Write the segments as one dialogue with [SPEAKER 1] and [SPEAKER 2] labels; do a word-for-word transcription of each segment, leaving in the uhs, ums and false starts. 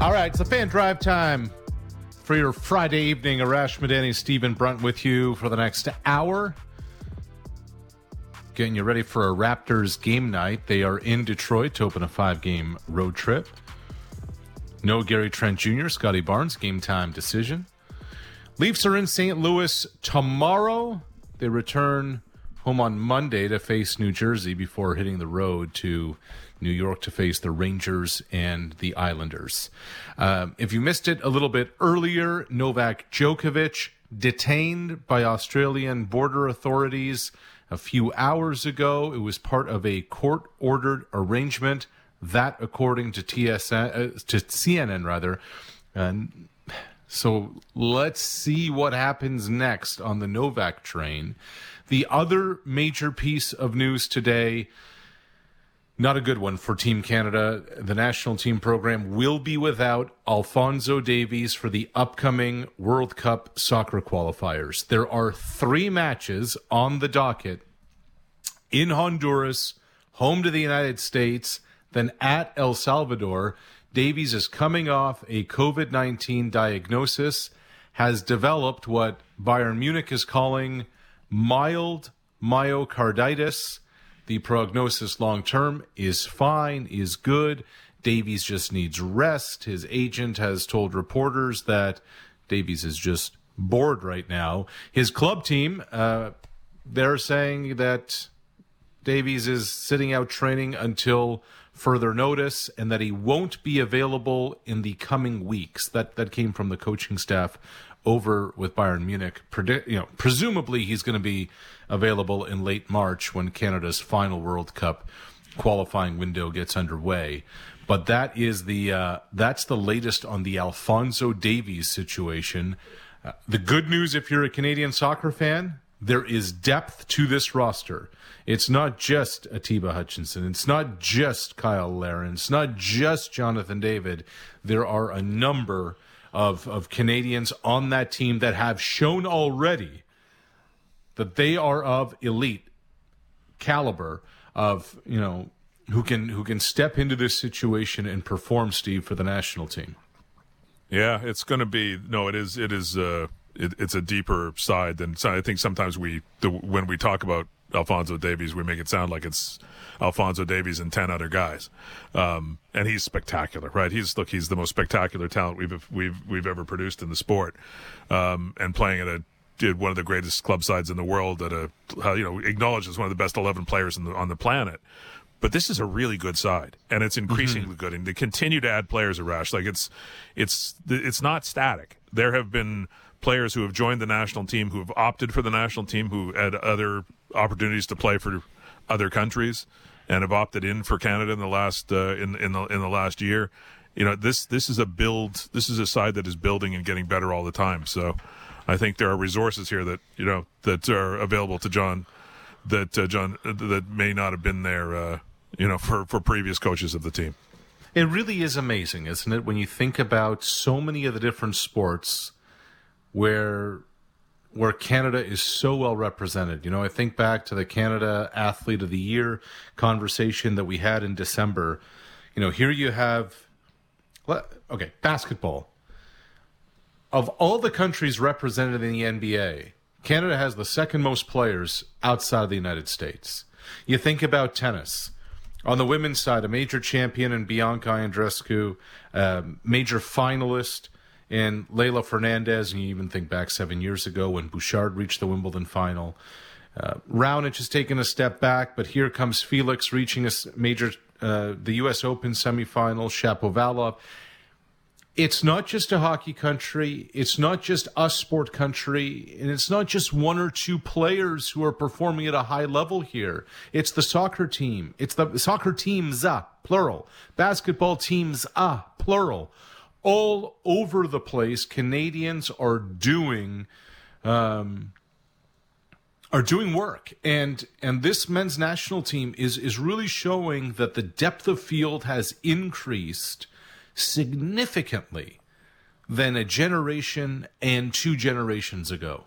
[SPEAKER 1] All right, it's the Fan Drive time for your Friday evening. Arash Madani, Stephen Brunt with you for the next hour. Getting you ready for a Raptors game night. They are in Detroit to open a five-game road trip. No Gary Trent Junior, Scotty Barnes, game time decision. Leafs are in Saint Louis tomorrow. They return home on Monday to face New Jersey before hitting the road to New York to face the Rangers and the Islanders. Um, if you missed it a little bit earlier, Novak Djokovic detained by Australian border authorities a few hours ago. It was part of a court-ordered arrangement that, according to T S N, uh, to C N N rather. And so let's see what happens next on the Novak train. The other major piece of news today, not a good one for Team Canada. The national team program will be without Alphonso Davies for the upcoming World Cup soccer qualifiers. There are three matches on the docket in Honduras, home to the United States, then at El Salvador. Davies is coming off a covid nineteen diagnosis, has developed what Bayern Munich is calling mild myocarditis. The prognosis long-term is fine, is good. Davies just needs rest. His agent has told reporters that Davies is just bored right now. His club team, uh, they're saying that Davies is sitting out training until further notice and that he won't be available in the coming weeks. That that came from the coaching staff over with Bayern Munich. Predi- you know, presumably he's going to be available in late March when Canada's final World Cup qualifying window gets underway. But that is the uh, that's the latest on the Alphonso Davies situation. Uh, the good news, if you're a Canadian soccer fan, there is depth to this roster. It's not just Atiba Hutchinson. It's not just Kyle Larin. It's not just Jonathan David. There are a number of, of Canadians on that team that have shown already that they are of elite caliber, of, you know, who can who can step into this situation and perform, Steve, for the national team.
[SPEAKER 2] Yeah, it's going to be no. It is. It is. Uh, it, it's a deeper side than so I think sometimes we the, when we talk about Alphonso Davies, we make it sound like it's Alphonso Davies and ten other guys, um, and he's spectacular, right? He's look, he's the most spectacular talent we've we've we've ever produced in the sport, um, and playing at a did one of the greatest club sides in the world at a you know acknowledged as one of the best eleven players in the, on the planet. But this is a really good side, and it's increasingly mm-hmm. good. And they continue to add players, Arash. Like it's it's it's not static. There have been players who have joined the national team, who have opted for the national team, who had other opportunities to play for other countries, and have opted in for Canada in the last uh, in in the in the last year. You know, this this is a build. This is a side that is building and getting better all the time. So, I think there are resources here that you know that are available to John, that uh, John uh, that may not have been there. Uh, you know, for for previous coaches of the team.
[SPEAKER 1] It really is amazing, isn't it, when you think about so many of the different sports where where Canada is so well represented. You know, I think back to the Canada Athlete of the Year conversation that we had in December. You know, here you have, okay, basketball. Of all the countries represented in the N B A, Canada has the second most players outside of the United States. You think about tennis. On the women's side, a major champion in Bianca Andreescu, a major finalist in Leila Fernandez, and you even think back seven years ago when Bouchard reached the Wimbledon final. Uh, Raonic has taken a step back, but here comes Felix reaching a major, uh, the U S Open semifinal, Shapovalov. It's not just a hockey country. It's not just a sport country. And it's not just one or two players who are performing at a high level here. It's the soccer team. It's the soccer teams, uh, plural. Basketball teams, uh, plural. All over the place, Canadians are doing um, are doing work. And and this men's national team is is really showing that the depth of field has increased significantly than a generation and two generations ago.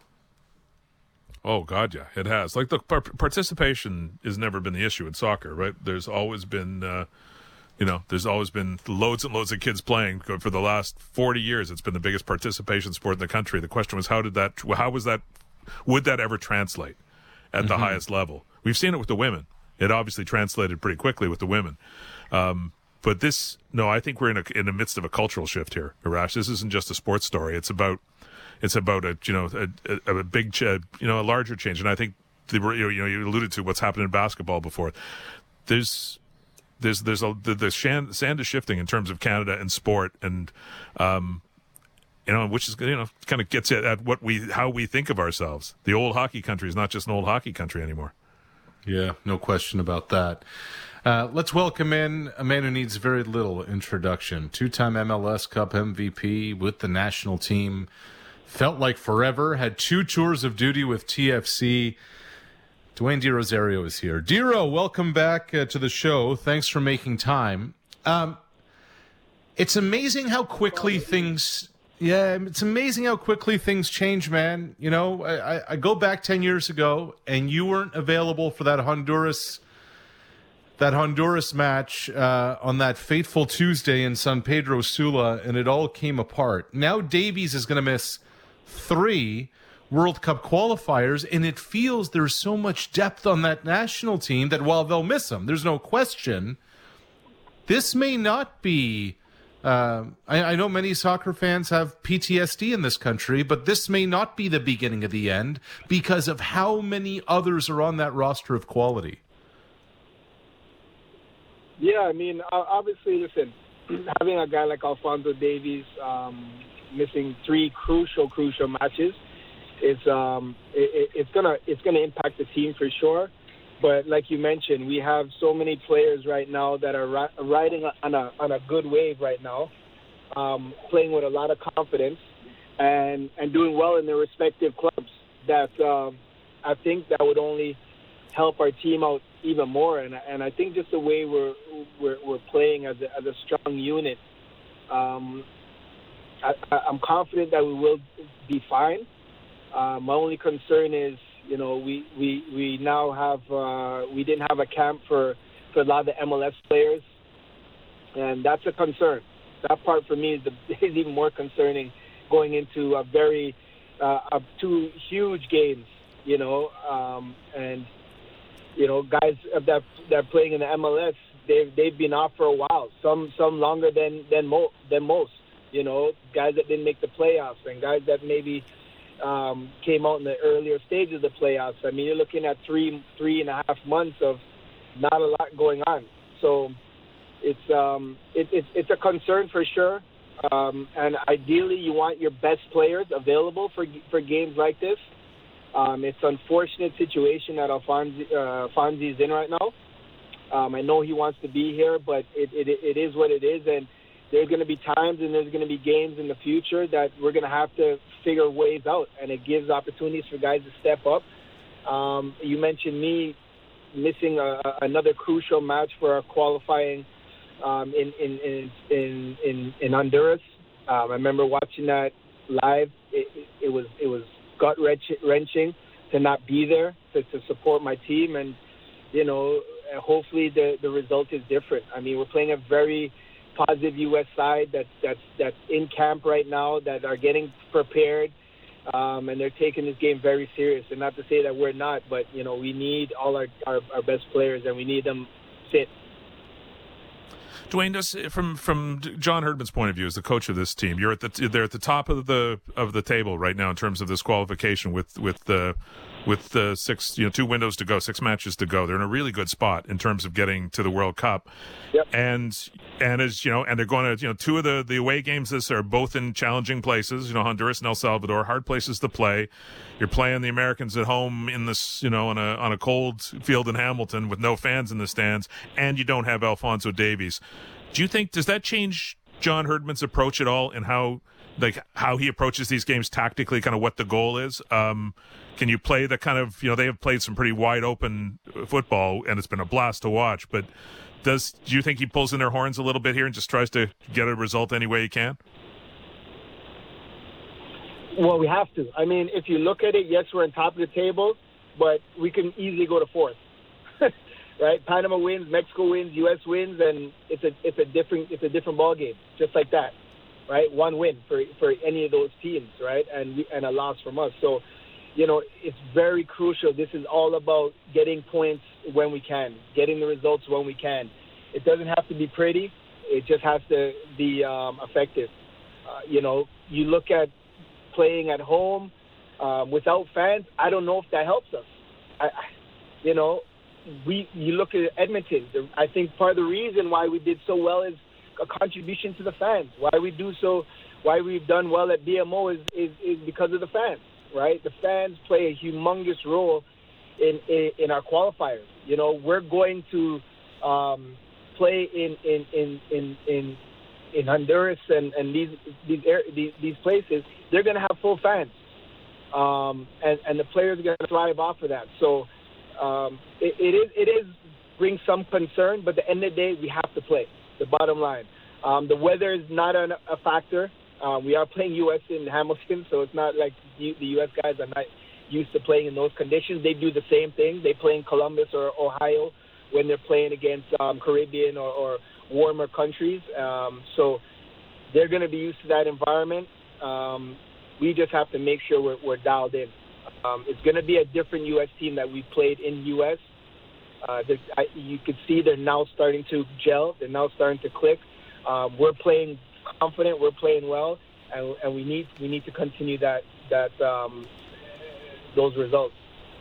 [SPEAKER 2] Oh, God, yeah, it has. Like, the par- participation has never been the issue in soccer, right? There's always been, uh, You know, there's always been loads and loads of kids playing for the last forty years. It's been the biggest participation sport in the country. The question was, how did that, how was that, would that ever translate at mm-hmm. the highest level? We've seen it with the women. It obviously translated pretty quickly with the women. Um, but this, no, I think we're in a, in the midst of a cultural shift here, Arash. This isn't just a sports story. It's about, it's about a, you know, a, a, a big, ch- you know, a larger change. And I think the, you know, you alluded to what's happened in basketball before. There's, There's there's a the, the sand, sand is shifting in terms of Canada and sport, and um, you know, which is you know kind of gets at, at what we how we think of ourselves. The old hockey country is not just an old hockey country anymore.
[SPEAKER 1] Yeah, no question about that. Uh, let's welcome in a man who needs very little introduction. Two-time M L S Cup M V P with the national team. Felt like forever. Had two tours of duty with T F C. Dwayne De Rosario is here. Dero, welcome back uh, to the show. Thanks for making time. Um, it's amazing how quickly things, yeah, it's amazing how quickly things change, man. You know, I, I go back ten years ago, and you weren't available for that Honduras, that Honduras match uh, on that fateful Tuesday in San Pedro Sula, and it all came apart. Now Davies is going to miss three World Cup qualifiers, and it feels there's so much depth on that national team that while they'll miss him, there's no question, this may not be, uh, I, I know many soccer fans have P T S D in this country, but this may not be the beginning of the end because of how many others are on that roster of quality.
[SPEAKER 3] Yeah, I mean, obviously, listen, having a guy like Alphonso Davies um, missing three crucial, crucial matches, It's um it, it's gonna it's gonna impact the team for sure, but like you mentioned, we have so many players right now that are ri- riding on a on a good wave right now, um, playing with a lot of confidence, and and doing well in their respective clubs. That um, I think that would only help our team out even more, and and I think just the way we're we're, we're playing as a, as a strong unit, um, I, I'm confident that we will be fine. Uh, my only concern is, you know, we, we, we now have, uh, we didn't have a camp for, for a lot of the M L S players, and that's a concern. That part for me is, the, is even more concerning going into a very, uh, a two huge games, you know, um, and, you know, guys that, that are playing in the M L S, they've, they've been off for a while, some, some longer than, than, mo- than most, you know, guys that didn't make the playoffs and guys that maybe Um, came out in the earlier stage of the playoffs. I mean, you're looking at three, three and a half months of not a lot going on. So it's um, it, it, it's a concern for sure. Um, and ideally, you want your best players available for for games like this. Um, it's an unfortunate situation that Alfonso uh, Fonzie's in right now. Um, I know he wants to be here, but it, it it is what it is, and there's going to be times and there's going to be games in the future that we're going to have to figure ways out, and it gives opportunities for guys to step up. Um, you mentioned me missing a, another crucial match for our qualifying um, in, in, in, in, in, in Honduras. Um, I remember watching that live. It, it, it was it was gut-wrenching to not be there to, to support my team, and, you know, hopefully the, the result is different. I mean, we're playing a very positive U S side that's that's that's in camp right now, that are getting prepared, um, and they're taking this game very serious. And not to say that we're not, but you know we need all our, our, our best players, and we need them fit.
[SPEAKER 2] Dwayne, does, from from John Herdman's point of view as the coach of this team, you're at the they're at the top of the of the table right now in terms of this qualification with with the with the six you know two windows to go, six matches to go. They're in a really good spot in terms of getting to the World Cup.
[SPEAKER 3] Yep.
[SPEAKER 2] And and as you know, and they're going to you know two of the the away games this are both in challenging places. You know, Honduras and El Salvador, hard places to play. You're playing the Americans at home in this you know on a on a cold field in Hamilton with no fans in the stands, and you don't have Alphonso Davies. Do you think, does that change John Herdman's approach at all, and how like how he approaches these games tactically, kind of what the goal is? Um, can you play the kind of, you know, they have played some pretty wide open football, and it's been a blast to watch, but does do you think he pulls in their horns a little bit here and just tries to get a result any way he can?
[SPEAKER 3] Well, we have to. I mean, if you look at it, yes, we're on top of the table, but we can easily go to fourth. right? Panama wins, Mexico wins, U S wins, and it's a it's a different it's a different ball game, just like that, right? One win for for any of those teams, right? And we, and a loss from us. So, you know, it's very crucial. This is all about getting points when we can, getting the results when we can. It doesn't have to be pretty. It just has to be um, effective. Uh, you know, you look at playing at home um, without fans. I don't know if that helps us. I, I, you know, we you look at Edmonton. I think part of the reason why we did so well is a contribution to the fans. Why we do so, why we've done well at B M O is is, is because of the fans, right? The fans play a humongous role in in, in our qualifiers. You know, we're going to um, play in in in in. in in Honduras and, and these these, air, these these places, they're going to have full fans, um, and and the players are going to thrive off of that. So um, it, it is it is brings some concern, but at the end of the day, we have to play. The bottom line, um, the weather is not an, a factor. Um, we are playing U S in Hamilton, so it's not like the U S guys are not used to playing in those conditions. They do the same thing. They play in Columbus or Ohio when they're playing against um, Caribbean or, or warmer countries, um, so they're going to be used to that environment. Um, we just have to make sure we're, we're dialed in. Um, it's going to be a different U S team that we played in U S. Uh, I, you could see they're now starting to gel. They're now starting to click. Um, we're playing confident. We're playing well, and, and we need we need to continue that that um, those results.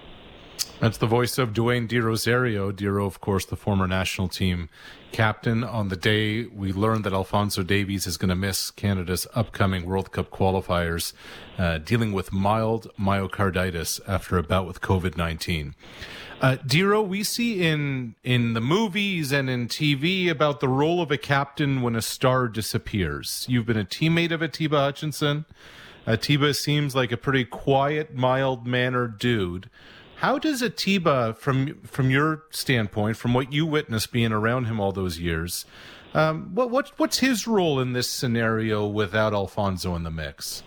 [SPEAKER 1] That's the voice of Dwayne De Rosario. Dero, of course, the former national team captain. On the day we learned that Alphonso Davies is going to miss Canada's upcoming World Cup qualifiers, uh, dealing with mild myocarditis after a bout with covid nineteen. Uh, Dero, we see in in the movies and in T V about the role of a captain when a star disappears. You've been a teammate of Atiba Hutchinson. Atiba seems like a pretty quiet, mild-mannered dude. How does Atiba, from from your standpoint, from what you witnessed being around him all those years, um, what what what's his role in this scenario without Alphonso in the mix?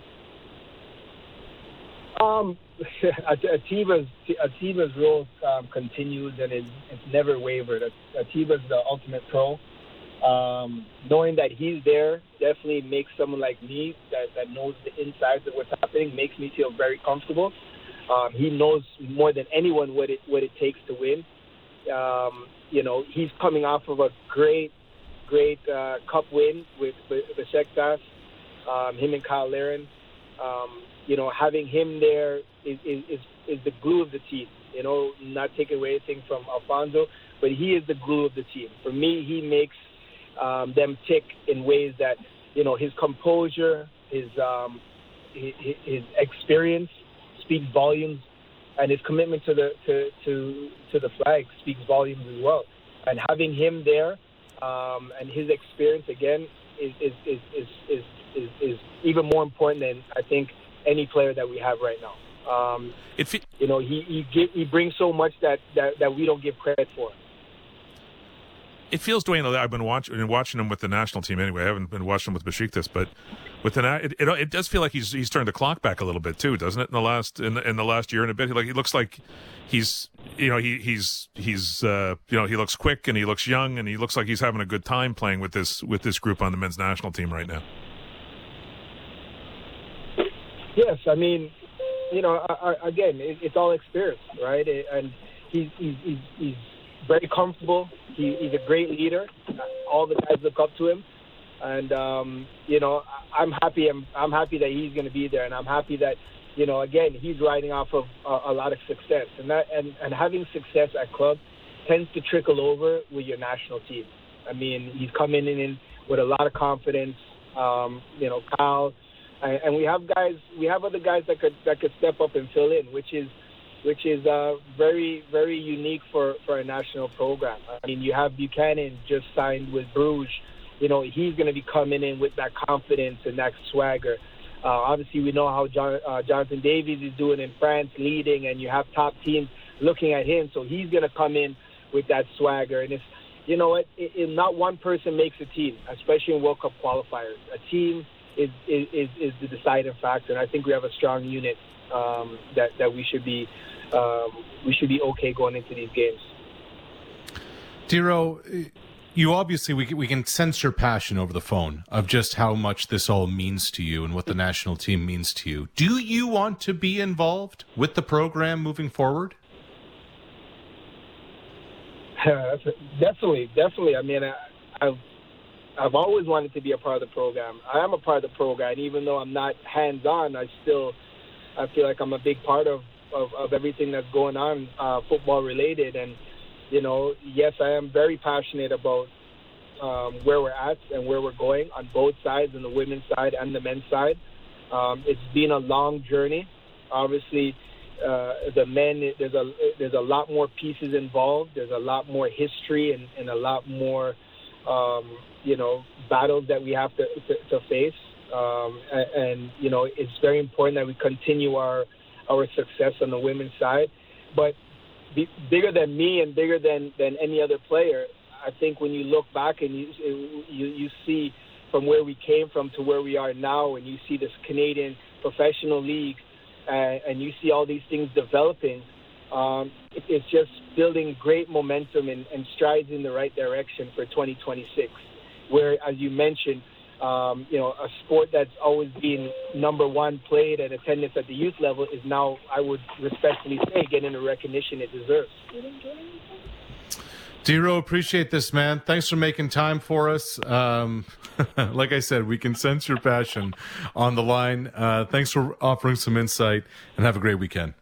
[SPEAKER 3] Um, Atiba's Atiba's role um, continues and it, it's never wavered. Atiba's the ultimate pro. Um, knowing that he's there definitely makes someone like me that, that knows the insides of what's happening makes me feel very comfortable. Um, he knows more than anyone what it what it takes to win. Um, you know, he's coming off of a great, great uh, cup win with with Besiktas. Um, him and Kyle Larin. Um, you know, having him there is, is is is the glue of the team. You know, not taking away anything from Alphonso, but he is the glue of the team. For me, he makes um, them tick in ways that, you know, his composure, his um, his, his experience speaks volumes, and his commitment to the to, to to the flag speaks volumes as well. And having him there um, and his experience again is is is, is is is is even more important than I think any player that we have right now. Um,
[SPEAKER 2] it fe-
[SPEAKER 3] you know, he he, give, he brings so much that, that, that we don't give credit for.
[SPEAKER 2] It feels, Dwayne, I've been watching watching him with the national team anyway. I haven't been watching him with Besiktas, but with the it, it, it does feel like he's he's turned the clock back a little bit too, doesn't it? In the last in the, in the last year and a bit, like he looks like he's you know he he's he's uh, you know he looks quick and he looks young and he looks like he's having a good time playing with this with this group on the men's national team right now.
[SPEAKER 3] Yes, I mean, you know, I, I, again, it, it's all experience, right? It, and he's he's he's, he's very comfortable. He, he's a great leader. All the guys look up to him, and um, you know, I'm happy. I'm, I'm happy that he's going to be there, and I'm happy that, you know, again, he's riding off of a, a lot of success, and that and, and having success at club tends to trickle over with your national team. I mean, he's coming in with a lot of confidence. Um, you know, Kyle, and, and we have guys. We have other guys that could that could step up and fill in, which is. which is uh, very, very unique for, for a national program. I mean, you have Buchanan just signed with Bruges. You know, he's going to be coming in with that confidence and that swagger. Uh, obviously, we know how John, uh, Jonathan Davies is doing in France, leading, and you have top teams looking at him. So he's going to come in with that swagger. And it's, you know what, it, it, not one person makes a team, especially in World Cup qualifiers. A team is, is, is the deciding factor, and I think we have a strong unit um, that, that we should be Um, we should be okay going into these games.
[SPEAKER 1] Dero, you obviously, we can, we can sense your passion over the phone of just how much this all means to you and what the national team means to you. Do you want to be involved with the program moving forward?
[SPEAKER 3] definitely, definitely. I mean, I, I've, I've always wanted to be a part of the program. I am a part of the program. Even though I'm not hands-on, I still I feel like I'm a big part of, of, of everything that's going on uh, football-related. And, you know, yes, I am very passionate about um, where we're at and where we're going on both sides, on the women's side and the men's side. Um, it's been a long journey. Obviously, uh, the men, there's a there's a lot more pieces involved. There's a lot more history and, and a lot more, um, you know, battles that we have to, to, to face. Um, and, and, you know, it's very important that we continue our our success on the women's side. But be, bigger than me and bigger than, than any other player, I think when you look back and you, you you see from where we came from to where we are now, and you see this Canadian professional league, uh, and you see all these things developing, um, it, it's just building great momentum and, and strides in the right direction for twenty twenty-six, where, as you mentioned, um, you know, a sport that's always been number one played and attendance at the youth level is now, I would respectfully say, getting the recognition it deserves.
[SPEAKER 1] Dero, appreciate this, man. Thanks for making time for us. Um, like I said, we can sense your passion on the line. Uh, thanks for offering some insight, and have a great weekend.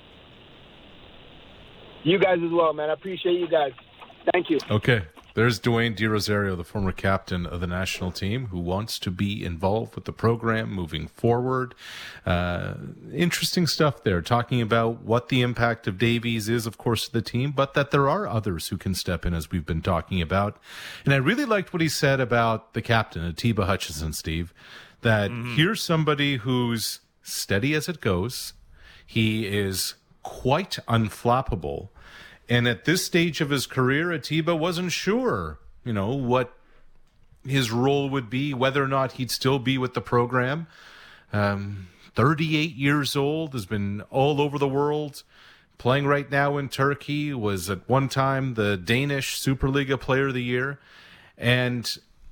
[SPEAKER 3] You guys as well, man. I appreciate you guys. Thank you.
[SPEAKER 1] Okay. There's Dwayne DeRosario, the former captain of the national team, who wants to be involved with the program moving forward. Uh, interesting stuff there, talking about what the impact of Davies is, of course, to the team, but that there are others who can step in, as we've been talking about. And I really liked what he said about the captain, Atiba Hutchinson, Steve, that mm-hmm. here's somebody who's steady as it goes. He is quite unflappable. And at this stage of his career, Atiba wasn't sure, you know, what his role would be, whether or not he'd still be with the program. Um, thirty-eight years old, has been all over the world, playing right now in Turkey, was at one time the Danish Superliga Player of the Year. And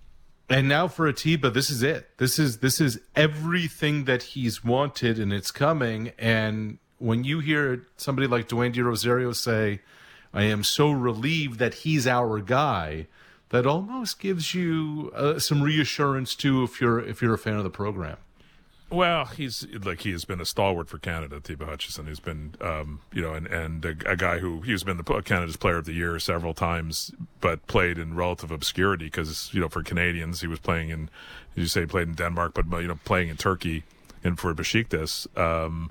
[SPEAKER 1] and now for Atiba, this is it. This is this is everything that he's wanted, and it's coming. And when you hear somebody like Dwayne DeRosario say, I am so relieved that he's our guy, that almost gives you uh, some reassurance too, if you're if you're a fan of the program.
[SPEAKER 2] Well, he's like he has been a stalwart for Canada, Atiba Hutchinson. He's been, um, you know, and and a, a guy who he's been the Canada's Player of the Year several times, but played in relative obscurity because, you know, for Canadians he was playing in, you say, played in Denmark, but you know, playing in Turkey and for Besiktas. Um,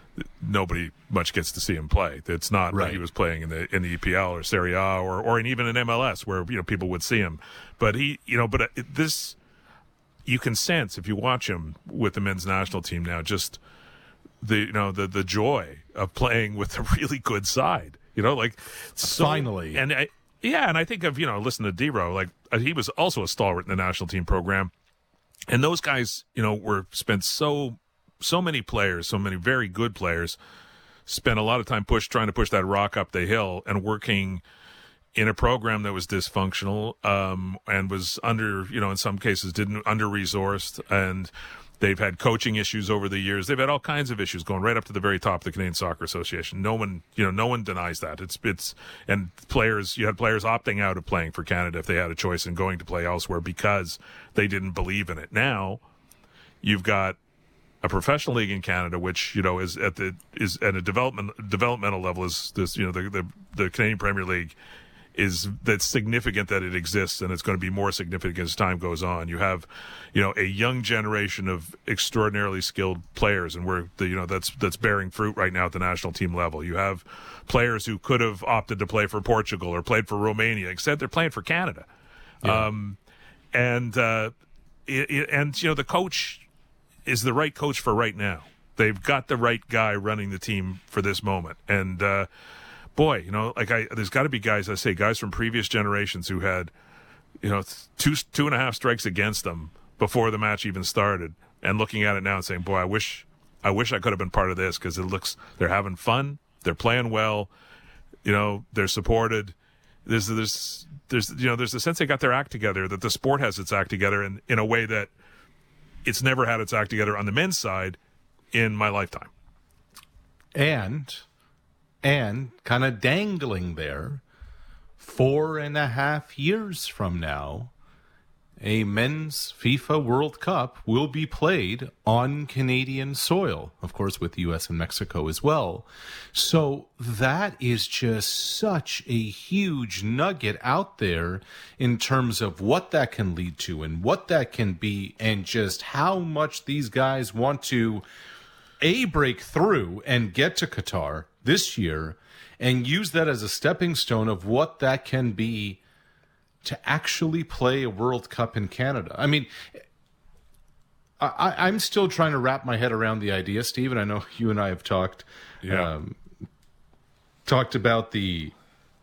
[SPEAKER 2] Nobody much gets to see him play. It's not
[SPEAKER 1] right.
[SPEAKER 2] like he was playing in the in the E P L or Serie A or or in, even in M L S where, you know, people would see him. But he, you know, but this you can sense if you watch him with the men's national team now, just the you know the the joy of playing with a really good side. You know, like so,
[SPEAKER 1] finally,
[SPEAKER 2] and I, yeah, and I think of you know listen to Dero, like he was also a stalwart in the national team program, and those guys, you know, were spent so. So many players, so many very good players, spent a lot of time push trying to push that rock up the hill and working in a program that was dysfunctional um, and was under, you know, in some cases didn't under-resourced, and they've had coaching issues over the years. They've had all kinds of issues going right up to the very top of the Canadian Soccer Association. No one, you know, no one denies that. It's it's and players, you had players opting out of playing for Canada if they had a choice and going to play elsewhere because they didn't believe in it. Now, you've got a professional league in Canada, which, you know, is at the is at a development developmental level, is this, you know, the the, the Canadian Premier League is that's significant that it exists, and it's going to be more significant as time goes on. You have, you know, a young generation of extraordinarily skilled players, and we're the you know that's that's bearing fruit right now at the national team level. You have players who could have opted to play for Portugal or played for Romania, except they're playing for Canada. Yeah. Um, and uh, it, it, and you know the coach is the right coach for right now. They've got the right guy running the team for this moment. And, uh, boy, you know, like I, there's got to be guys, I say, guys from previous generations who had, you know, two, two and a half strikes against them before the match even started, and looking at it now and saying, boy, I wish, I wish I could have been part of this, because it looks, they're having fun, they're playing well, you know, they're supported. there's there's there's you know there's a sense they got their act together, that the sport has its act together, in in a way that it's never had its act together on the men's side in my lifetime.
[SPEAKER 1] And and kind of dangling there, four and a half years from now, a men's FIFA World Cup will be played on Canadian soil, of course, with the U S and Mexico as well. So that is just such a huge nugget out there in terms of what that can lead to and what that can be, and just how much these guys want to, A, break through and get to Qatar this year and use that as a stepping stone of what that can be to actually play a World Cup in Canada. I mean, I, I'm still trying to wrap my head around the idea, Steve, and I know you and I have talked,
[SPEAKER 2] yeah.
[SPEAKER 1] um, talked about the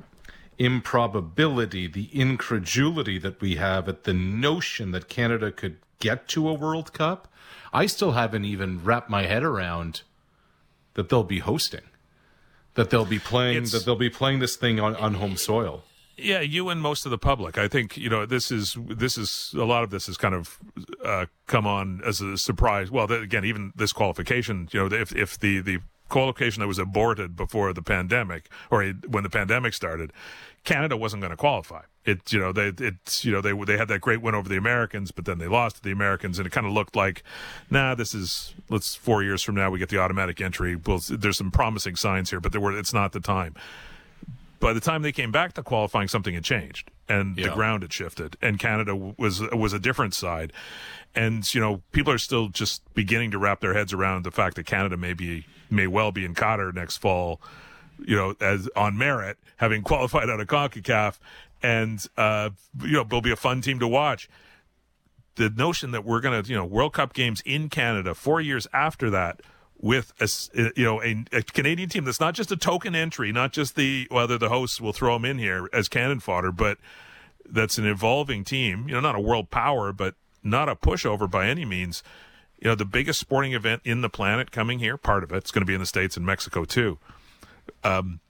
[SPEAKER 1] improbability, the incredulity that we have at the notion that Canada could get to a World Cup. I still haven't even wrapped my head around that they'll be hosting, that they'll be playing, it's, that they'll be playing this thing on, on home soil.
[SPEAKER 2] Yeah, you and most of the public. I think, you know, this is this is a lot of this has kind of uh, come on as a surprise. Well, the, again, even this qualification, you know, if if the the qualification that was aborted before the pandemic, or when the pandemic started, Canada wasn't going to qualify. It, you know, they it's you know they they had that great win over the Americans, but then they lost to the Americans, and it kind of looked like, nah, this is let's four years from now we get the automatic entry. Well, there's some promising signs here, but there were it's not the time. By the time they came back to qualifying, something had changed, and yeah. the ground had shifted, and Canada was was a different side. And, you know, people are still just beginning to wrap their heads around the fact that Canada may be, may well be in Qatar next fall, you know, as on merit, having qualified out of CONCACAF, and, uh, you know, there'll be a fun team to watch. The notion that we're going to, you know, World Cup games in Canada four years after that, with a, you know, a, a Canadian team that's not just a token entry, not just the, whether the hosts will throw them in here as cannon fodder, but that's an evolving team, you know, not a world power, but not a pushover by any means. You know, the biggest sporting event in the planet coming here, part of it, it's going to be in the States and Mexico too. Um,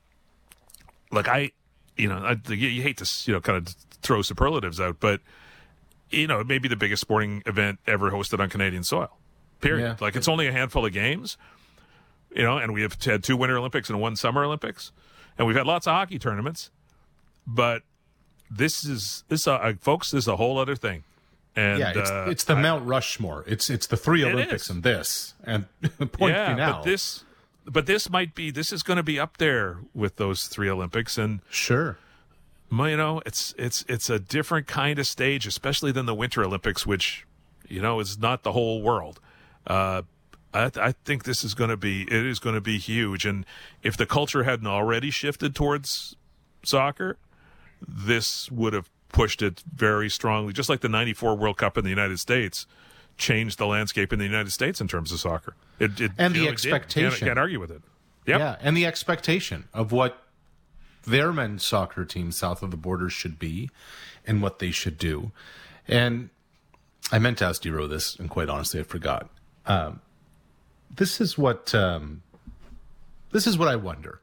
[SPEAKER 2] like I, you know, I, you, you hate to, you know, kind of throw superlatives out, but, you know, it may be the biggest sporting event ever hosted on Canadian soil. Period. Yeah. Like, it's only a handful of games, you know, and we have had two Winter Olympics and one Summer Olympics, and we've had lots of hockey tournaments, but this is this, uh, folks, this is a whole other thing. And
[SPEAKER 1] yeah, it's,
[SPEAKER 2] uh,
[SPEAKER 1] it's the
[SPEAKER 2] I,
[SPEAKER 1] Mount Rushmore. It's it's the three Olympics and this, and point
[SPEAKER 2] yeah,
[SPEAKER 1] final.
[SPEAKER 2] But this, but this might be this is going to be up there with those three Olympics, and
[SPEAKER 1] sure.
[SPEAKER 2] You know, it's it's it's a different kind of stage, especially than the Winter Olympics, which, you know, is not the whole world. Uh, I, I think this is going to be, it is going to be huge. And if the culture hadn't already shifted towards soccer, this would have pushed it very strongly. Just like the ninety-four World Cup in the United States changed the landscape in the United States in terms of soccer. It, it,
[SPEAKER 1] and the
[SPEAKER 2] know,
[SPEAKER 1] expectation.
[SPEAKER 2] Can't, can't argue with it. Yep.
[SPEAKER 1] Yeah, and the expectation of what their men's soccer team south of the border should be and what they should do. And I meant to ask Dero this, and quite honestly, I forgot. Um, this is what um, this is what I wonder.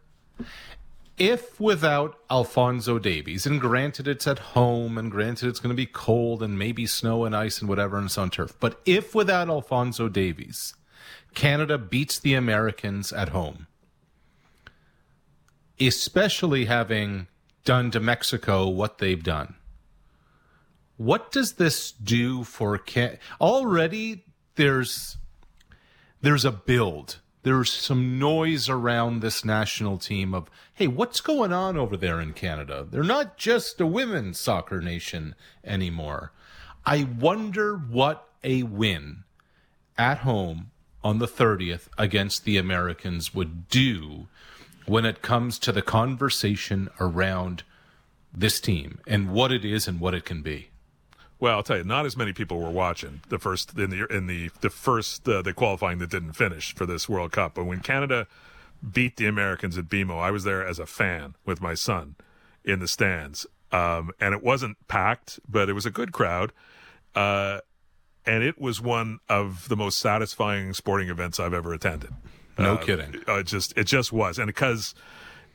[SPEAKER 1] If without Alphonso Davies, and granted it's at home, and granted it's going to be cold and maybe snow and ice and whatever, and it's on turf, but if without Alphonso Davies, Canada beats the Americans at home, especially having done to Mexico what they've done, what does this do for Can- already there's there's a build. There's some noise around this national team of, hey, what's going on over there in Canada? They're not just a women's soccer nation anymore. I wonder what a win at home on the thirtieth against the Americans would do when it comes to the conversation around this team and what it is and what it can be.
[SPEAKER 2] Well, I'll tell you, not as many people were watching the first in the in the the first uh, the qualifying that didn't finish for this World Cup. But when Canada beat the Americans at B M O, I was there as a fan with my son in the stands, um, and it wasn't packed, but it was a good crowd, uh, and it was one of the most satisfying sporting events I've ever attended.
[SPEAKER 1] No
[SPEAKER 2] uh,
[SPEAKER 1] kidding.
[SPEAKER 2] Uh, it just it just was, and because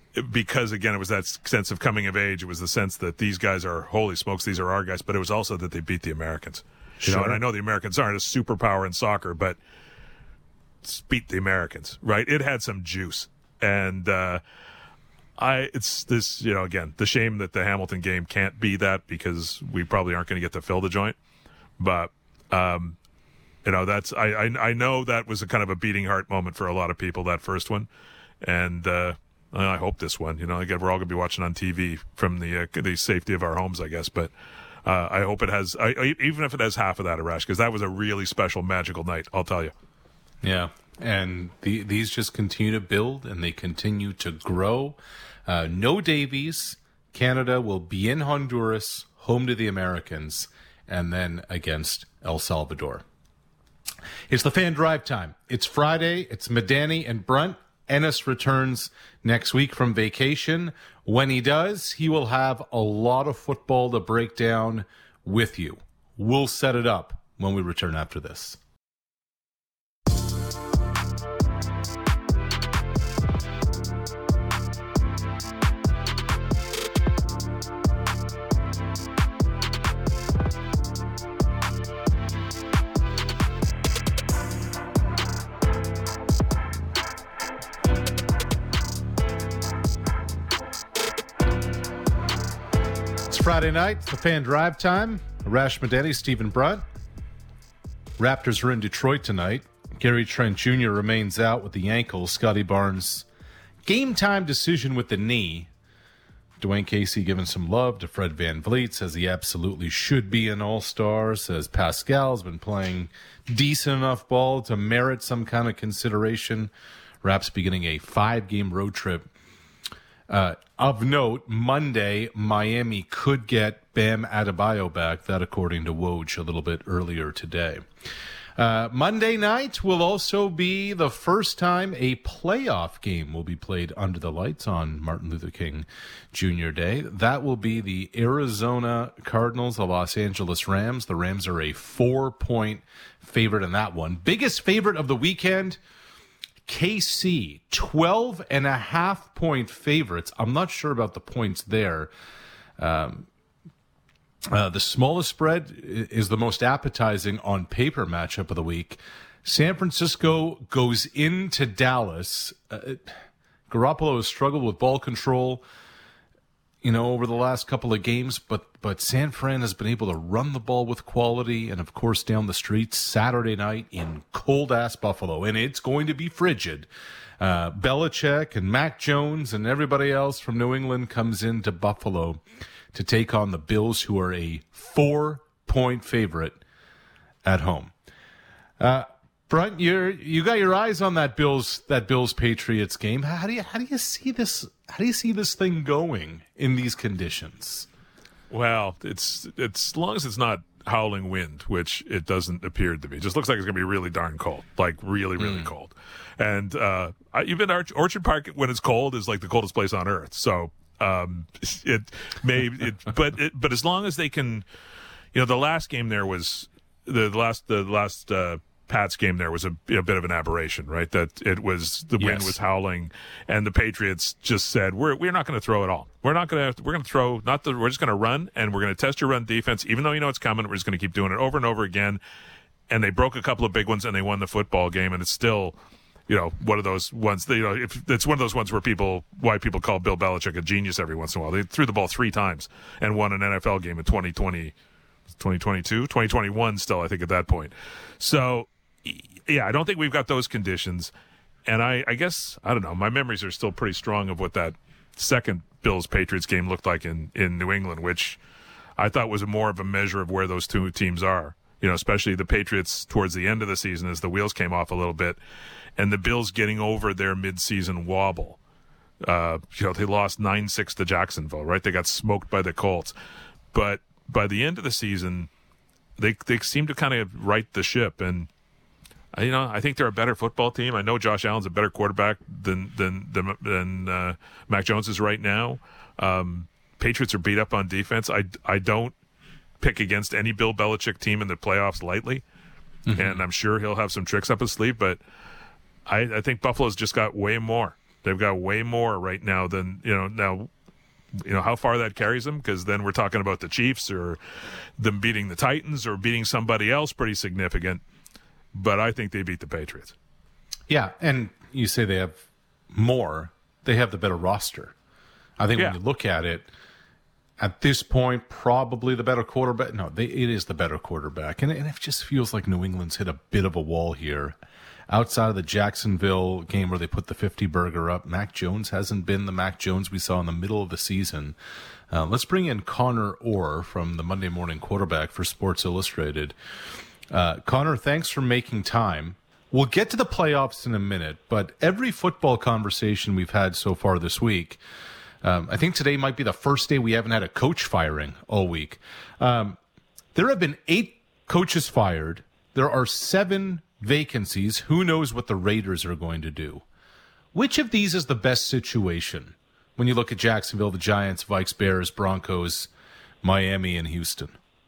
[SPEAKER 2] because, again, it was that sense of coming of age. It was the sense that these guys are, holy smokes, these are our guys. But it was also that they beat the Americans. You
[SPEAKER 1] Sure.
[SPEAKER 2] know, and I know the Americans aren't a superpower in soccer, but beat the Americans, right? It had some juice. And uh, I, it's this, you know, again, the shame that the Hamilton game can't be that because we probably aren't going to get to fill the joint. But, um, you know, that's, I, I, I know that was a kind of a beating heart moment for a lot of people, that first one. And uh, I hope this one, you know, again, we're all going to be watching on T V from the, uh, the safety of our homes, I guess. But uh, I hope it has, I, even if it has half of that, Arash, because that was a really special, magical night, I'll tell you.
[SPEAKER 1] Yeah. And the, these just continue to build and they continue to grow. Uh, no Davies. Canada will be in Honduras, home to the Americans, and then against El Salvador. It's the Fan Drive time. It's Friday. It's Medani and Brunt. Ennis returns next week from vacation. When he does, he will have a lot of football to break down with you. We'll set it up when we return after this. Friday night, it's the Fan Drive time. Arash Madani, Stephen Brunt. Raptors are in Detroit tonight. Gary Trent Junior remains out with the ankle. Scotty Barnes, game time decision with the knee. Dwayne Casey giving some love to Fred VanVleet, says he absolutely should be an all-star, says Pascal's been playing decent enough ball to merit some kind of consideration. Raps beginning a five-game road trip. Uh, of note, Monday, Miami could get Bam Adebayo back. That, according to Woj, a little bit earlier today. Uh, Monday night will also be the first time a playoff game will be played under the lights on Martin Luther King Junior Day. That will be the Arizona Cardinals, the Los Angeles Rams. The Rams are a four-point favorite in that one. Biggest favorite of the weekend, K C, twelve and a half point favorites. I'm not sure about the points there. Um, uh, the smallest spread is the most appetizing on paper matchup of the week. San Francisco goes into Dallas. Uh, Garoppolo has struggled with ball control, you know, over the last couple of games, but but San Fran has been able to run the ball with quality, and of course down the streets Saturday night in cold-ass Buffalo, and it's going to be frigid. Uh, Belichick and Mac Jones and everybody else from New England comes into Buffalo to take on the Bills, who are a four-point favorite at home. Uh, Brunt, you're you got your eyes on that Bills that Bills Patriots game. How do you how do you see this? How do you see this thing going in these conditions?
[SPEAKER 2] Well, it's it's as long as it's not howling wind, which it doesn't appear to be. It just looks like it's going to be really darn cold, like really, really mm. cold. And uh, I, even Orch- Orchard Park, when it's cold, is like the coldest place on earth. So um, it may, it, but it, but as long as they can, you know, the last game there was the last the last. Uh, Pat's game there was a, a bit of an aberration, right? That it was the wind yes. was howling, and the Patriots just said, "We're we're not going to throw at all. We're not going to we're going to throw. Not the we're just going to run, and we're going to test your run defense, even though you know it's coming. We're just going to keep doing it over and over again." And they broke a couple of big ones, and they won the football game. And it's still, you know, one of those ones that, you know, if it's one of those ones where people why people call Bill Belichick a genius every once in a while. They threw the ball three times and won an N F L game in twenty twenty, twenty twenty-two, twenty twenty-one. Still, I think at that point. So. Yeah, I don't think we've got those conditions. And I, I guess, I don't know, my memories are still pretty strong of what that second Bills-Patriots game looked like in, in New England, which I thought was more of a measure of where those two teams are. You know, especially the Patriots towards the end of the season as the wheels came off a little bit, and the Bills getting over their midseason wobble. Uh, you know, they lost nine six to Jacksonville, right? They got smoked by the Colts. But by the end of the season, they they seemed to kind of right the ship, and you know, I think they're a better football team. I know Josh Allen's a better quarterback than than than, than uh, Mac Jones is right now. Um, Patriots are beat up on defense. I, I don't pick against any Bill Belichick team in the playoffs lightly, mm-hmm. and I'm sure he'll have some tricks up his sleeve. But I, I think Buffalo's just got way more. They've got way more right now than, you know, now, you know, how far that carries them, because then we're talking about the Chiefs or them beating the Titans or beating somebody else pretty significant. But I think they beat the Patriots.
[SPEAKER 1] Yeah, and you say they have more. They have the better roster. I think
[SPEAKER 2] yeah.
[SPEAKER 1] when you look at it, at this point, probably the better quarterback. No, they, it is the better quarterback. And, and it just feels like New England's hit a bit of a wall here. Outside of the Jacksonville game where they put the fifty burger up, Mac Jones hasn't been the Mac Jones we saw in the middle of the season. Uh, let's bring in Connor Orr from the Monday Morning Quarterback for Sports Illustrated. Uh, Connor, thanks for making time. We'll get to the playoffs in a minute, but every football conversation we've had so far this week, um, I think today might be the first day we haven't had a coach firing all week. Um, there have been eight coaches fired. There are seven vacancies. Who knows what the Raiders are going to do? Which of these is the best situation when you look at Jacksonville, the Giants, Vikes, Bears, Broncos, Miami, and Houston?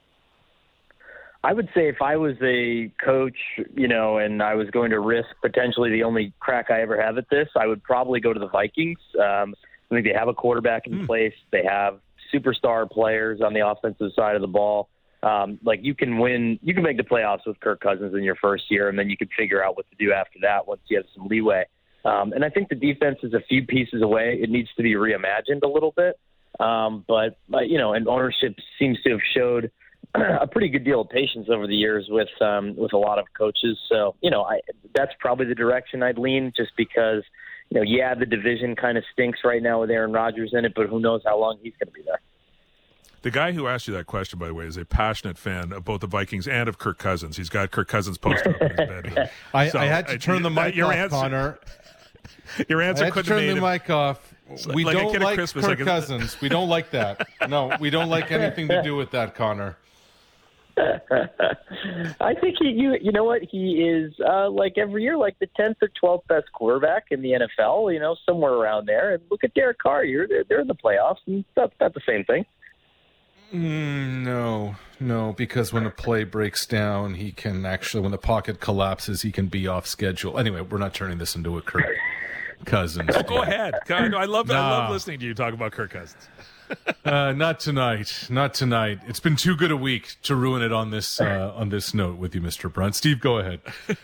[SPEAKER 4] I would say if I was a coach, you know, and I was going to risk potentially the only crack I ever have at this, I would probably go to the Vikings. Um, I think they have a quarterback in mm. place. They have superstar players on the offensive side of the ball. Um, like you can win, you can make the playoffs with Kirk Cousins in your first year, and then you can figure out what to do after that once you have some leeway. Um, and I think the defense is a few pieces away. It needs to be reimagined a little bit. Um, but, but, you know, and ownership seems to have showed a pretty good deal of patience over the years with um, with a lot of coaches. So, you know, I, that's probably the direction I'd lean, just because, you know, yeah, the division kind of stinks right now with Aaron Rodgers in it, but who knows how long he's going to be there.
[SPEAKER 2] The guy who asked you that question, by the way, is a passionate fan of both the Vikings and of Kirk Cousins. He's got Kirk Cousins poster up in his bed.
[SPEAKER 1] I, so, I had to turn I, the mic
[SPEAKER 2] your
[SPEAKER 1] off,
[SPEAKER 2] answer,
[SPEAKER 1] Connor.
[SPEAKER 2] Your answer
[SPEAKER 1] I had
[SPEAKER 2] couldn't
[SPEAKER 1] to turn
[SPEAKER 2] have
[SPEAKER 1] the
[SPEAKER 2] made
[SPEAKER 1] mic off. We
[SPEAKER 2] like
[SPEAKER 1] don't like
[SPEAKER 2] Christmas,
[SPEAKER 1] Kirk
[SPEAKER 2] like a...
[SPEAKER 1] Cousins. We don't like that. No, we don't like anything to do with that, Connor.
[SPEAKER 4] I think he, you, you know what, he is uh, like every year, like the tenth or twelfth best quarterback in the N F L. You know, somewhere around there. And look at Derek Carr. You're, they're, they're in the playoffs, and that's not the same thing.
[SPEAKER 1] Mm, no, no, because when a play breaks down, he can actually, when the pocket collapses, he can be off schedule. Anyway, we're not turning this into a Kirk Cousins.
[SPEAKER 2] Oh, go ahead. I love,
[SPEAKER 1] nah.
[SPEAKER 2] I love listening to you talk about Kirk Cousins.
[SPEAKER 1] uh, not tonight. Not tonight. It's been too good a week to ruin it on this uh, on this note with you, Mister Brunt. Steve, go ahead.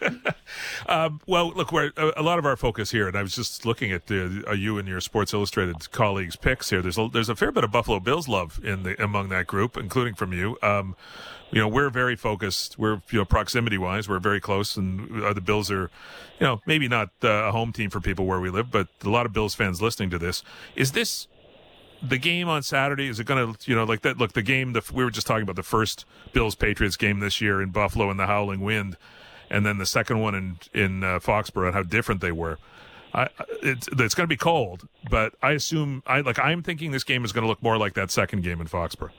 [SPEAKER 2] um, well, look, we're, a, a lot of our focus here, and I was just looking at the, uh, you and your Sports Illustrated colleagues' picks here. There's a, there's a fair bit of Buffalo Bills love in the among that group, including from you. Um, you know, we're very focused. We're, you know, proximity wise, we're very close, and uh, the Bills are, you know, maybe not uh, a home team for people where we live, but a lot of Bills fans listening to this. Is this the game on Saturday? Is it going to, you know, like that? Look, the game, the, we were just talking about the first Bills-Patriots game this year in Buffalo and the howling wind, and then the second one in, in uh, Foxborough and how different they were. I, it's it's going to be cold, but I assume, I like, I'm thinking this game is going to look more like that second game in Foxborough.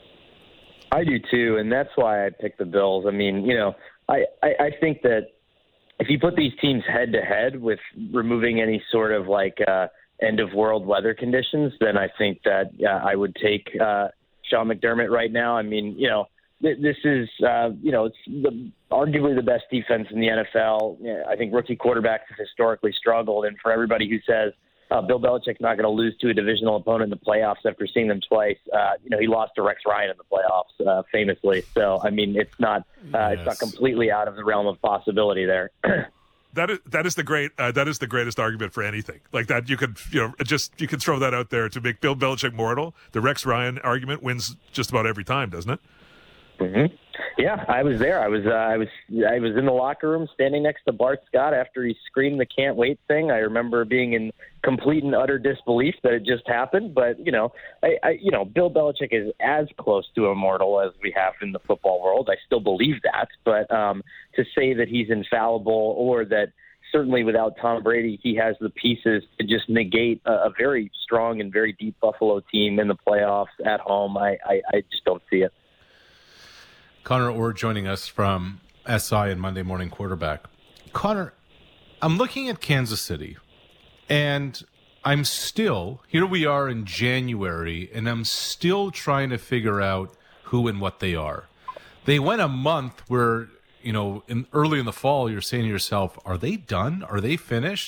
[SPEAKER 4] I do too, and that's why I picked the Bills. I mean, you know, I, I, I think that if you put these teams head-to-head with removing any sort of like uh, – end of world weather conditions, then I think that uh, I would take uh, Sean McDermott right now. I mean, you know, th- this is, uh, you know, it's the, arguably the best defense in the N F L. I think rookie quarterbacks have historically struggled. And for everybody who says uh, Bill Belichick's not going to lose to a divisional opponent in the playoffs after seeing them twice, uh, you know, he lost to Rex Ryan in the playoffs uh, famously. So, I mean, it's not, uh, yes. it's not completely out of the realm of possibility there.
[SPEAKER 2] That is that is the great uh, that is the greatest argument for anything like that. You could you know just you could throw that out there to make Bill Belichick mortal. The Rex Ryan argument wins just about every time, doesn't it?
[SPEAKER 4] Mm-hmm. Yeah, I was there. I was uh, I was I was in the locker room standing next to Bart Scott after he screamed the "can't wait" thing. I remember being in complete and utter disbelief that it just happened. But you know, I, I you know Bill Belichick is as close to immortal as we have in the football world. I still believe that. But um, to say that he's infallible, or that certainly without Tom Brady he has the pieces to just negate a, a very strong and very deep Buffalo team in the playoffs at home, I, I, I just don't see it.
[SPEAKER 1] Connor Orr joining us from S I and Monday Morning Quarterback. Connor, I'm looking at Kansas City, and I'm still, here we are in January, and I'm still trying to figure out who and what they are. They went a month where, you know, in early in the fall, you're saying to yourself, are they done? Are they finished?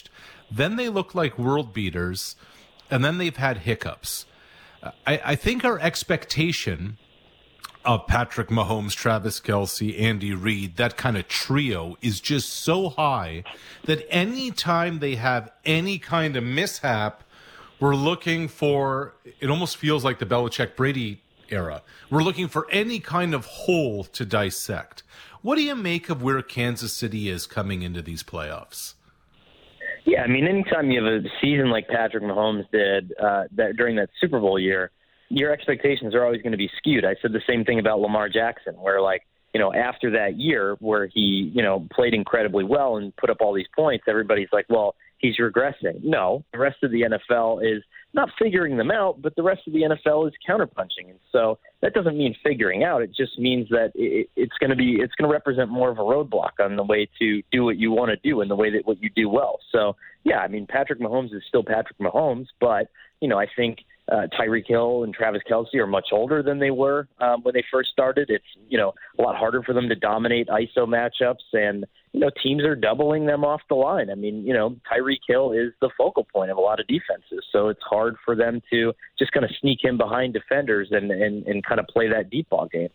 [SPEAKER 1] then they look like world beaters, and then they've had hiccups. I, I think our expectation of Patrick Mahomes, Travis Kelce, Andy Reid, that kind of trio is just so high that any time they have any kind of mishap, we're looking for, it almost feels like the Belichick-Brady era. We're looking for any kind of hole to dissect. What do you make of where Kansas City is coming into these playoffs?
[SPEAKER 4] Yeah, I mean, anytime you have a season like Patrick Mahomes did uh, that during that Super Bowl year, your expectations are always going to be skewed. I said the same thing about Lamar Jackson, where, like, you know, after that year where he, you know, played incredibly well and put up all these points, everybody's like, well, he's regressing. No, the rest of the N F L is not figuring them out, but the rest of the N F L is counterpunching. And so that doesn't mean figuring out. It just means that it, it's going to be, it's going to represent more of a roadblock on the way to do what you want to do and the way that what you do well. So, yeah, I mean, Patrick Mahomes is still Patrick Mahomes, but, you know, I think uh, Tyreek Hill and Travis Kelce are much older than they were um, when they first started. It's, you know, a lot harder for them to dominate I S O matchups, and, you know, teams are doubling them off the line. I mean, you know, Tyreek Hill is the focal point of a lot of defenses, so it's hard for them to just kind of sneak him behind defenders and, and, and kind of play that deep ball game.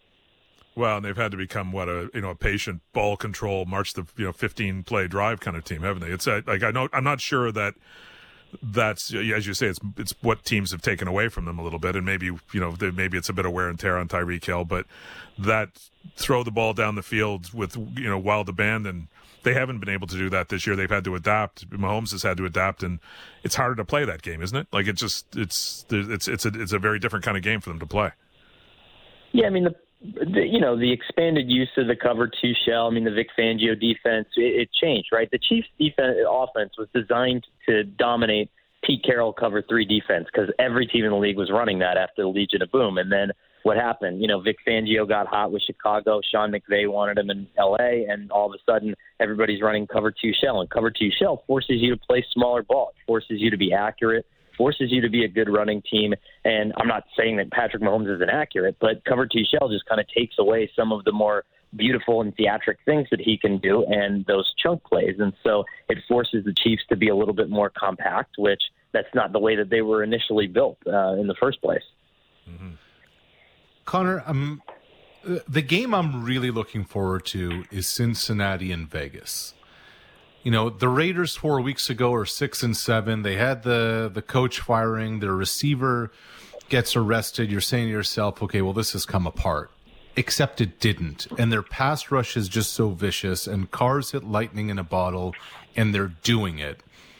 [SPEAKER 2] Well, and they've had to become what a you know a patient ball control, march the you know fifteen play drive kind of team, haven't they? It's uh, like I know I'm not sure that that's, as you say, it's it's what teams have taken away from them a little bit, and maybe you know maybe it's a bit of wear and tear on Tyreek Hill, but that throw the ball down the field with you know wild abandon, they haven't been able to do that this year. They've had to adapt. Mahomes has had to adapt, and it's harder to play that game, isn't it? Like it just it's it's it's a it's a very different kind of game for them to play.
[SPEAKER 4] Yeah, I mean the. The, you know, the expanded use of the cover two shell, I mean, the Vic Fangio defense, it, it changed, right? The Chiefs' defense offense was designed to dominate Pete Carroll cover three defense because every team in the league was running that after the Legion of Boom. And then what happened? You know, Vic Fangio got hot with Chicago. Sean McVay wanted him in L A, and all of a sudden everybody's running cover two shell. And cover two shell forces you to play smaller ball. It forces you to be accurate, forces you to be a good running team. And I'm not saying that Patrick Mahomes is inaccurate, but cover two shell just kind of takes away some of the more beautiful and theatric things that he can do and those chunk plays. And so it forces the Chiefs to be a little bit more compact, which that's not the way that they were initially built uh, in the first place.
[SPEAKER 1] Mm-hmm. Connor, um, the game I'm really looking forward to is Cincinnati and Vegas. You know, the Raiders four weeks ago are six and seven. They had the, the coach firing. Their receiver gets arrested. You're saying to yourself, okay, well, this has come apart. Except it didn't. And their pass rush is just so vicious, and cars hit lightning in a bottle, and they're doing it.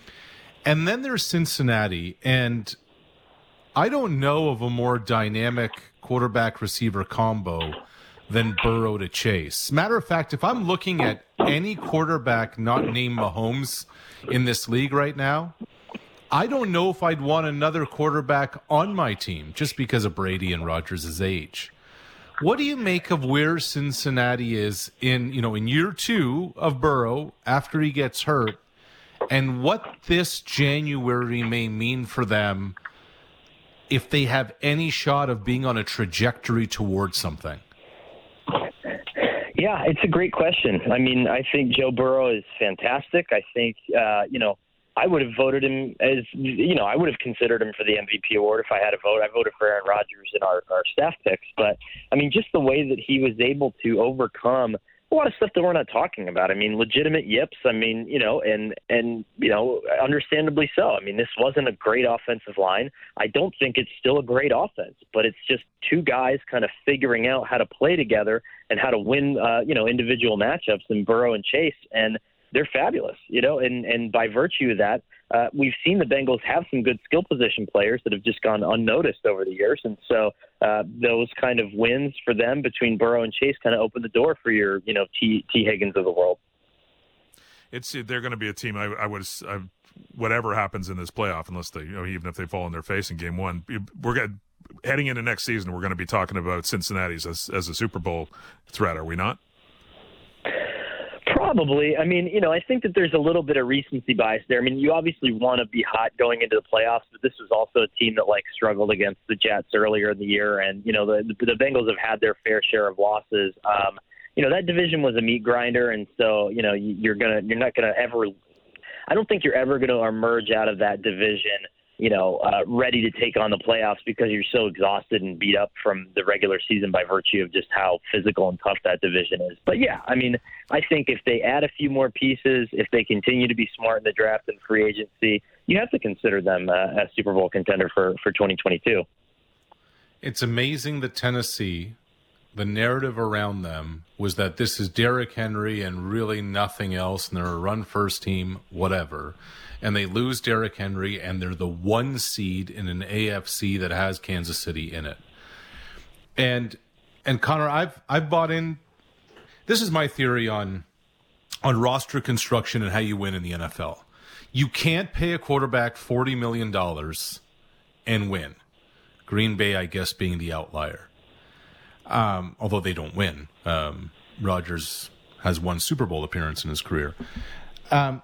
[SPEAKER 1] And then there's Cincinnati, and I don't know of a more dynamic quarterback-receiver combo than Burrow to Chase. Matter of fact, if I'm looking at any quarterback not named Mahomes in this league right now, I don't know if I'd want another quarterback on my team just because of Brady and Rodgers' age. What do you make of where Cincinnati is in, you know, in year two of Burrow after he gets hurt, and what this January may mean for them if they have any shot of being on a trajectory towards something?
[SPEAKER 4] Yeah, it's a great question. I mean, I think Joe Burrow is fantastic. I think, uh, you know, I would have voted him as, you know, I would have considered him for the M V P award if I had a vote. I voted for Aaron Rodgers in our, our staff picks. But, I mean, just the way that he was able to overcome a lot of stuff that we're not talking about. I mean, legitimate yips. I mean, you know, and, and you know, understandably so. I mean, this wasn't a great offensive line. I don't think it's still a great offense, but it's just two guys kind of figuring out how to play together and how to win, uh, you know, individual matchups in Burrow and Chase. And they're fabulous, you know, and, and by virtue of that, uh, we've seen the Bengals have some good skill position players that have just gone unnoticed over the years. And so uh, those kind of wins for them between Burrow and Chase kind of open the door for your, you know, T, T Higgins of the world.
[SPEAKER 2] It's they're going to be a team. I, I was I, whatever happens in this playoff, unless they, you know, even if they fall on their face in game one, we're going heading into next season. We're going to be talking about Cincinnati's as as a Super Bowl threat, are we not?
[SPEAKER 4] Probably. I mean, you know, I think that there's a little bit of recency bias there. I mean, you obviously want to be hot going into the playoffs, but this was also a team that, like, struggled against the Jets earlier in the year. And, you know, the the Bengals have had their fair share of losses. Um, you know, that division was a meat grinder. And so, you know, you're going to, you're not going to ever, I don't think you're ever going to emerge out of that division, you know, uh, ready to take on the playoffs because you're so exhausted and beat up from the regular season by virtue of just how physical and tough that division is. But yeah, I mean, I think if they add a few more pieces, if they continue to be smart in the draft and free agency, you have to consider them uh, a Super Bowl contender for, for twenty twenty-two.
[SPEAKER 1] It's amazing that Tennessee, the narrative around them was that this is Derrick Henry and really nothing else, and they're a run-first team, whatever. And they lose Derrick Henry, and they're the one seed in an A F C that has Kansas City in it. And and Connor, I've I've bought in. This is my theory on on roster construction and how you win in the N F L. You can't pay a quarterback forty million dollars and win. Green Bay, I guess, being the outlier. Um, although they don't win. Um, Rodgers has one Super Bowl appearance in his career. Um,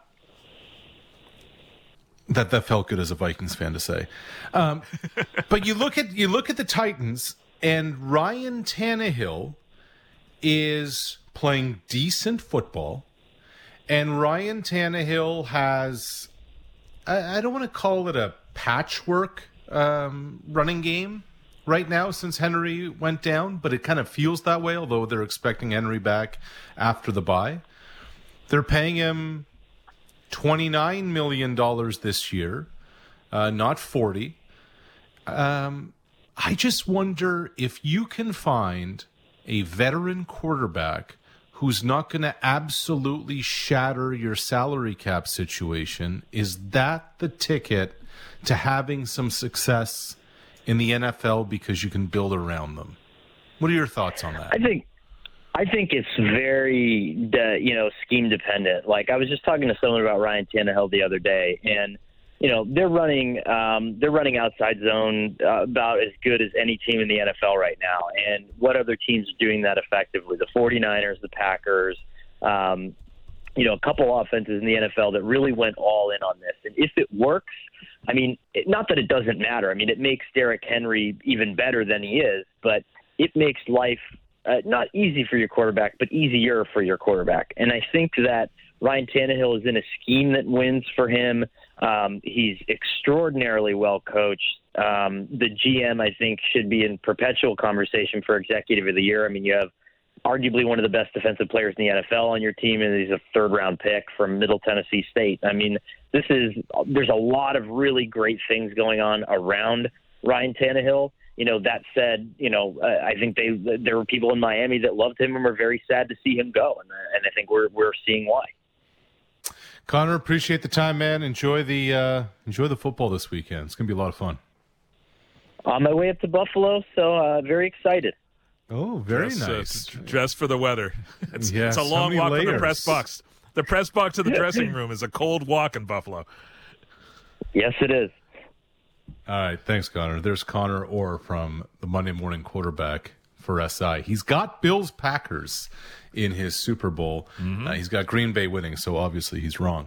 [SPEAKER 1] that that felt good as a Vikings fan to say. Um, but you look at you look at the Titans, and Ryan Tannehill is playing decent football, and Ryan Tannehill has, I, I don't want to call it a patchwork um, running game right now since Henry went down, but it kind of feels that way, although they're expecting Henry back after the bye. They're paying him twenty-nine million dollars this year, uh, not forty. Um, I just wonder if you can find a veteran quarterback who's not going to absolutely shatter your salary cap situation. Is that the ticket to having some success in the N F L because you can build around them? What are your thoughts on that?
[SPEAKER 4] I think I think it's very, uh, you know, scheme dependent. Like I was just talking to someone about Ryan Tannehill the other day, and you know they're running um, they're running outside zone uh, about as good as any team in the N F L right now. And what other teams are doing that effectively? The 49ers, the Packers, um, you know, a couple offenses in the N F L that really went all in on this. And if it works, I mean, it, not that it doesn't matter. I mean, it makes Derrick Henry even better than he is, but it makes life uh, not easy for your quarterback, but easier for your quarterback. And I think that Ryan Tannehill is in a scheme that wins for him. Um, he's extraordinarily well coached. Um, the G M, I think, should be in perpetual conversation for Executive of the Year. I mean, you have arguably one of the best defensive players in the N F L on your team, and he's a third-round pick from Middle Tennessee State. I mean, this is there's a lot of really great things going on around Ryan Tannehill. You know, that said, you know, uh, I think they there were people in Miami that loved him and were very sad to see him go, and, and I think we're we're seeing why.
[SPEAKER 1] Connor, appreciate the time, man. Enjoy the uh, enjoy the football this weekend. It's gonna be a lot of fun.
[SPEAKER 4] On my way up to Buffalo, so uh, very excited.
[SPEAKER 1] Oh, very
[SPEAKER 2] dress,
[SPEAKER 1] nice.
[SPEAKER 2] Uh, dress for the weather. It's,
[SPEAKER 1] yes,
[SPEAKER 2] it's a long walk
[SPEAKER 1] layers.
[SPEAKER 2] from the press box. The press box to the dressing room is a cold walk in Buffalo.
[SPEAKER 4] Yes, it is.
[SPEAKER 1] All right, thanks, Connor. There's Connor Orr from the Monday Morning Quarterback for S I. He's got Bills Packers in his Super Bowl. Mm-hmm. Uh, he's got Green Bay winning, so obviously he's wrong.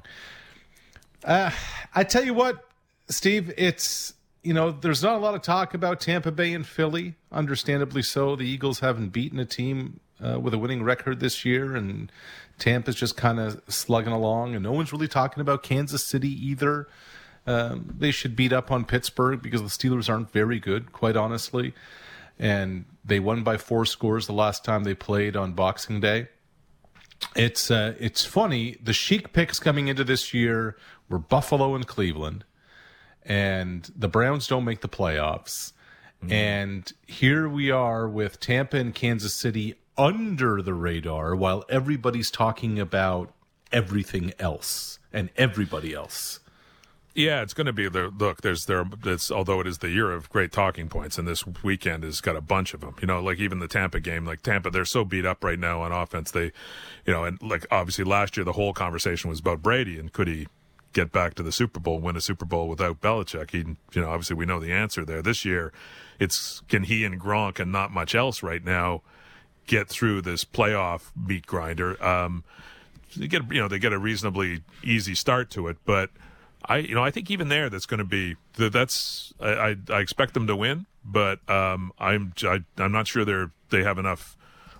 [SPEAKER 1] Uh, I tell you what, Steve, it's, you know, there's not a lot of talk about Tampa Bay and Philly, understandably so. The Eagles haven't beaten a team uh, with a winning record this year, and Tampa's just kind of slugging along, and no one's really talking about Kansas City either. Um, they should beat up on Pittsburgh because the Steelers aren't very good, quite honestly. And they won by four scores the last time they played on Boxing Day. It's uh, it's funny. The chic picks coming into this year were Buffalo and Cleveland, and the Browns don't make the playoffs. Mm-hmm. And here we are with Tampa and Kansas City under the radar while everybody's talking about everything else and everybody else.
[SPEAKER 2] Yeah, it's going to be the look. There's there. It's although it is the year of great talking points, and this weekend has got a bunch of them. You know, like even the Tampa game. Like Tampa, they're so beat up right now on offense. They, you know, and like obviously last year the whole conversation was about Brady and could he get back to the Super Bowl, win a Super Bowl without Belichick. He, you know, obviously we know the answer there. This year, it's can he and Gronk and not much else right now get through this playoff meat grinder. Um, they get you know they get a reasonably easy start to it, but. I, you know, I think even there, that's going to be that's. I, I, I expect them to win, but um, I'm I, I'm not sure they're they have enough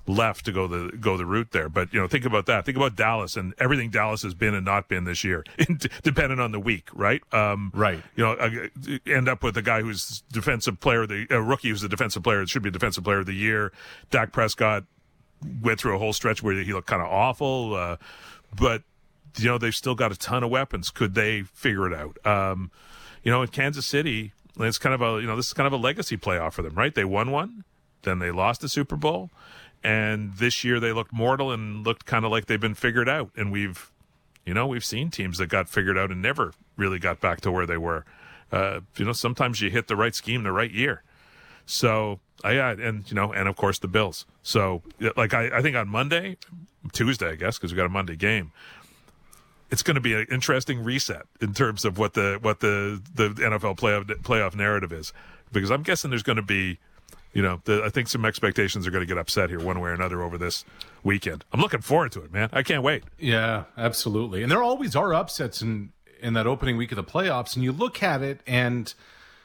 [SPEAKER 2] left to go the go the route there. But you know, think about that. Think about Dallas and everything Dallas has been and not been this year, depending on the week, right? Um,
[SPEAKER 1] right.
[SPEAKER 2] You know, uh, end up with a guy who's defensive player, the a rookie who's the defensive player. It should be a defensive player of the year. Dak Prescott went through a whole stretch where he looked kind of awful, uh, but you know they've still got a ton of weapons. Could they figure it out? Um, you know, in Kansas City, it's kind of a you know this is kind of a legacy playoff for them, right? They won one, then they lost the Super Bowl. And this year they looked mortal and looked kind of like they've been figured out. And we've, you know, we've seen teams that got figured out and never really got back to where they were. Uh, you know, sometimes you hit the right scheme the right year. So, I, and, you know, and of course the Bills. So, like, I, I think on Monday, Tuesday, I guess, because we got a Monday game, it's going to be an interesting reset in terms of what the what the, the N F L playoff, playoff narrative is. Because I'm guessing there's going to be, You know, the, I think some expectations are going to get upset here one way or another over this weekend. I'm looking forward to it, man. I can't wait.
[SPEAKER 1] Yeah, absolutely. And there always are upsets in, in that opening week of the playoffs. And you look at it and,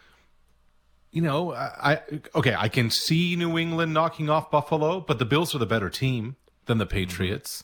[SPEAKER 1] you know, I okay, I can see New England knocking off Buffalo, but the Bills are the better team than the Patriots.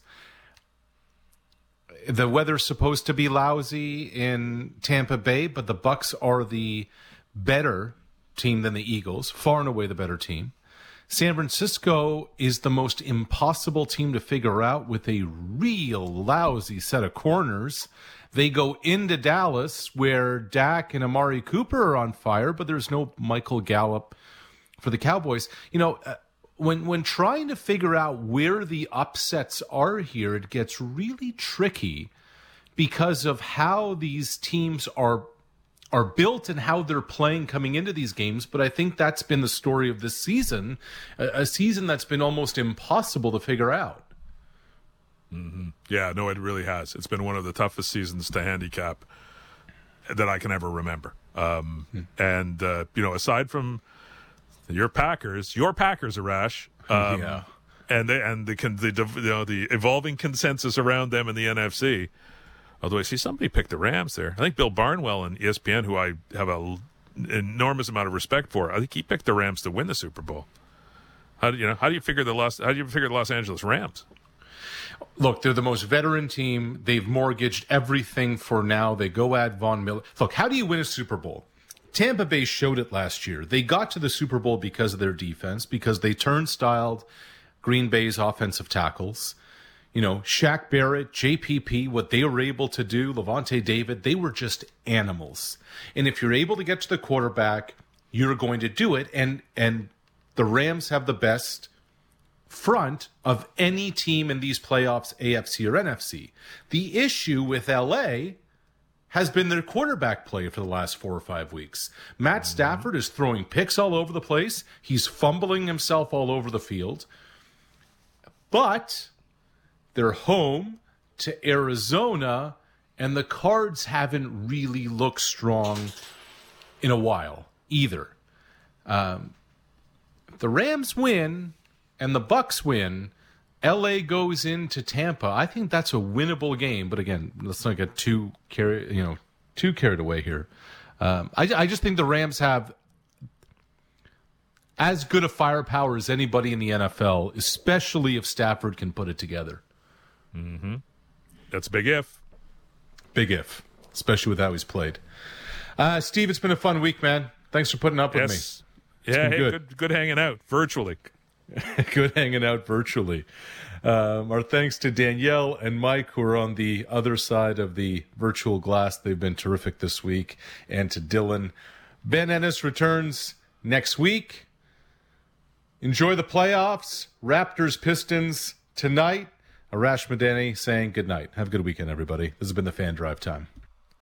[SPEAKER 1] Mm-hmm. The weather's supposed to be lousy in Tampa Bay, but the Bucs are the better team than the Eagles, far and away the better team. San Francisco is the most impossible team to figure out with a real lousy set of corners. They go into Dallas where Dak and Amari Cooper are on fire, but there's no Michael Gallup for the Cowboys. You know, uh, when when trying to figure out where the upsets are here, it gets really tricky because of how these teams are are built and how they're playing coming into these games. But I think that's been the story of this season, a, a season that's been almost impossible to figure out.
[SPEAKER 2] Mm-hmm. Yeah, no, it really has. It's been one of the toughest seasons to handicap that I can ever remember. Um, hmm. And, uh, you know, aside from your Packers, your Packers, Arash, um,
[SPEAKER 1] yeah.
[SPEAKER 2] and, the, and the, the, you know, the evolving consensus around them in the N F C. Although I see somebody picked the Rams there. I think Bill Barnwell on E S P N, who I have an enormous amount of respect for, I think he picked the Rams to win the Super Bowl. How do you know? How do you figure the Los? How do you figure the Los Angeles Rams?
[SPEAKER 1] Look, they're the most veteran team. They've mortgaged everything for now. They go add Von Miller. Look, how do you win a Super Bowl? Tampa Bay showed it last year. They got to the Super Bowl because of their defense, because they turnstiled Green Bay's offensive tackles. You know, Shaq Barrett, J P P, what they were able to do, Levante David, they were just animals. And if you're able to get to the quarterback, you're going to do it. And and the Rams have the best front of any team in these playoffs, A F C or N F C. The issue with L A has been their quarterback play for the last four or five weeks. Matt Stafford is throwing picks all over the place. He's fumbling himself all over the field. But they're home to Arizona, and the Cards haven't really looked strong in a while either. Um, if the Rams win and the Bucs win, L A goes into Tampa. I think that's a winnable game. But again, let's not get too carried, you know, too carried away here. Um, I, I just think the Rams have as good a firepower as anybody in the N F L, especially if Stafford can put it together.
[SPEAKER 2] Mm-hmm. That's a big if.
[SPEAKER 1] Big if, especially with how he's played. Uh, Steve, it's been a fun week, man. Thanks for putting up
[SPEAKER 2] yes.
[SPEAKER 1] with me.
[SPEAKER 2] It's yeah, hey, good. good, good hanging out virtually.
[SPEAKER 1] Good hanging out virtually. Um, our thanks to Danielle and Mike, who are on the other side of the virtual glass. They've been terrific this week. And to Dylan. Ben Ennis returns next week. Enjoy the playoffs. Raptors, Pistons tonight. Arash Madani saying good night. Have a good weekend, everybody. This has been the Fan Drive Time.